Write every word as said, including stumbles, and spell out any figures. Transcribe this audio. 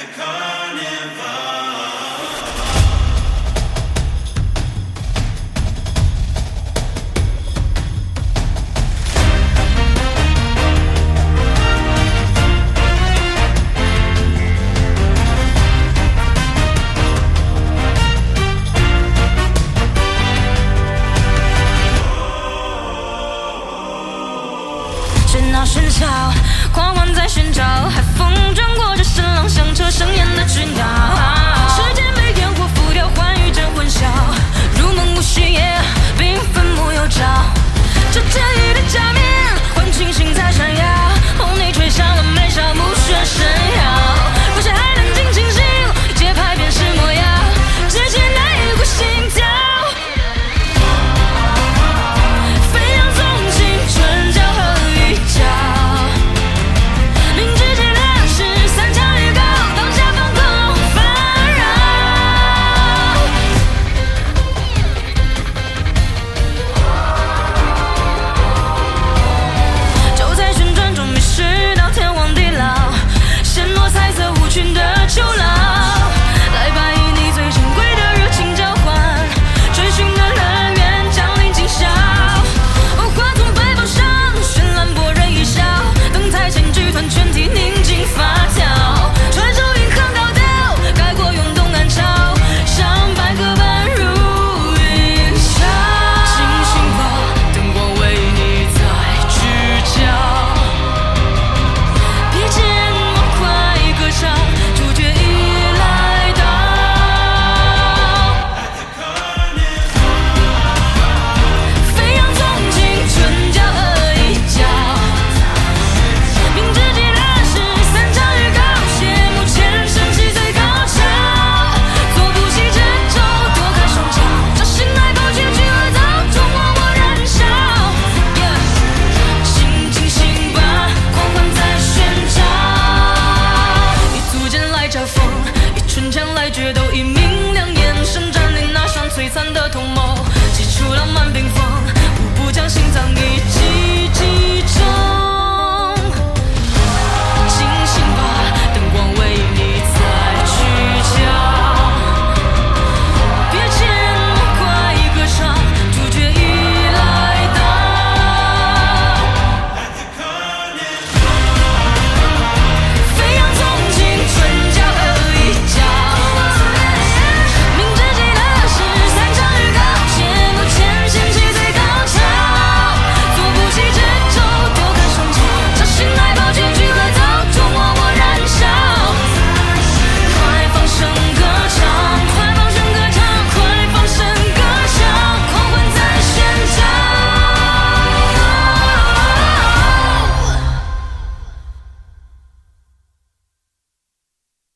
喧闹喧嚣，狂欢在寻找，海风穿过这声浪，响彻盛宴的群岛。时间被烟火浮雕，欢愉正混淆，如梦无虚夜，缤纷木有照。这正义的假面，换清醒在闪耀。红泥吹响了眉梢，目眩神摇。若谁还能尽清醒，节拍便是模样，直接那一股心跳。彩色舞裙的秋